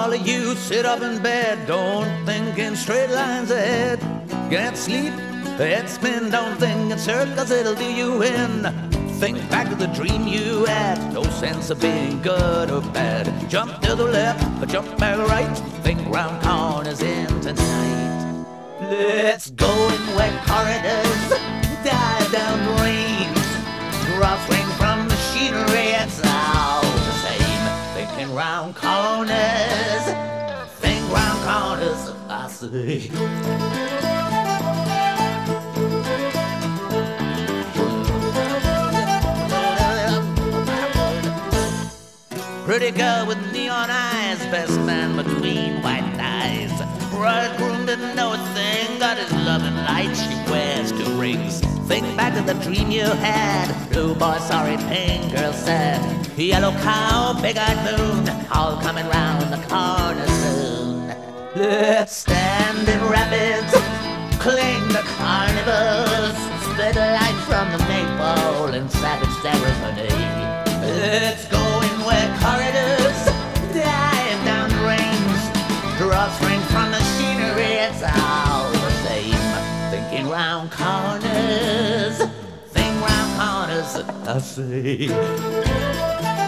All of you sit up in bed, don't think in straight lines ahead. Get sleep, head spin, don't think in circles, it'll do you in. Think back to the dream you had, no sense of being good or bad. Jump to the left, or jump back right, think round corners into night. Let's go in wet corridors, dive down drains, crosswing from machinery, it's all the same. Thinking round corners, think round corners, I say. Pretty girl with neon eyes, best man between white thighs. Bridegroom didn't know a thing, got his loving light, she wears 2 rings. Think back to the dream you had, blue boy sorry, pink girl sad. Yellow cow, big-eyed moon, all coming round the corner soon. Let's stand in rapids, cling the carnivals, split a light from the maple in savage ceremony. Let's go in wet corridors, dive down drains, draw string from machinery, it's all the same. Thinking round corners, think round corners, I say.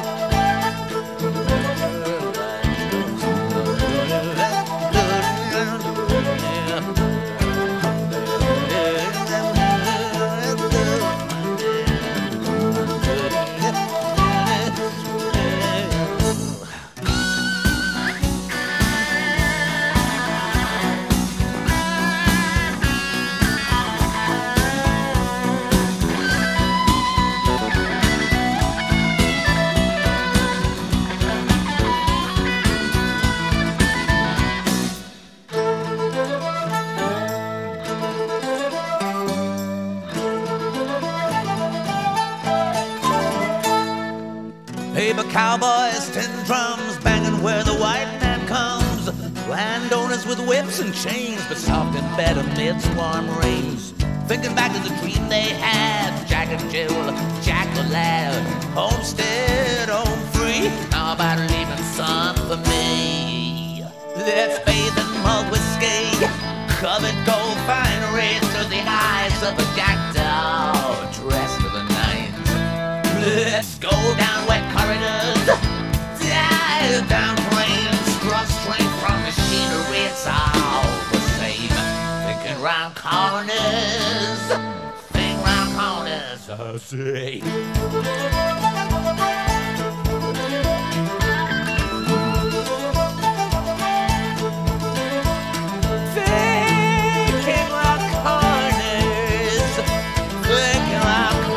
Paper cowboys, tin drums, banging where the white man comes. Landowners with whips and chains, but soft in bed amidst warm rains. Thinking back to the dream they had, Jack and Jill, Jack the lad. Homestead, home free, how about leaving some for me? Let's bathe in malt whiskey, covered gold finery through the eyes of a jackdaw dressed to the nines. Let's go down wet corridors, dive down plains, cross train from machinery, it's all the same. Thinking round corners, think round corners, I say.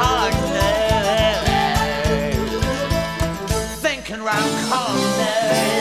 Round corners.